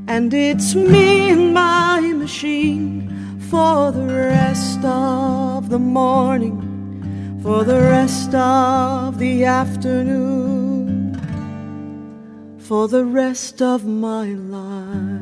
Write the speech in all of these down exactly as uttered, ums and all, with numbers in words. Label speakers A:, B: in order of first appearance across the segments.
A: and it's me and my machine for the rest of the morning, for the rest of the afternoon, for the rest of my life.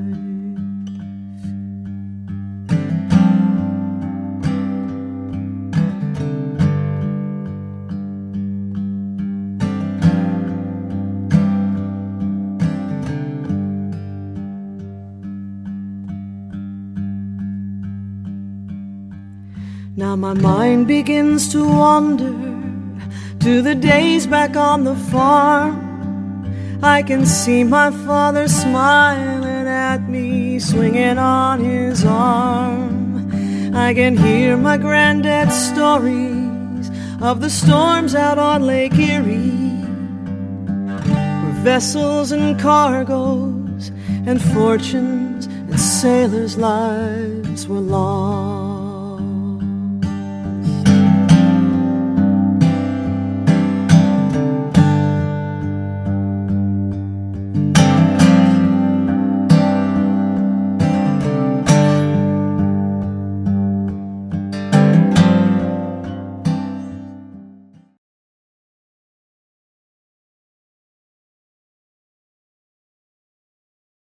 A: Now my mind begins to wander to the days back on the farm. I can see my father smiling at me, swinging on his arm. I can hear my granddad's stories of the storms out on Lake Erie, where vessels and cargoes and fortunes and sailors' lives were lost.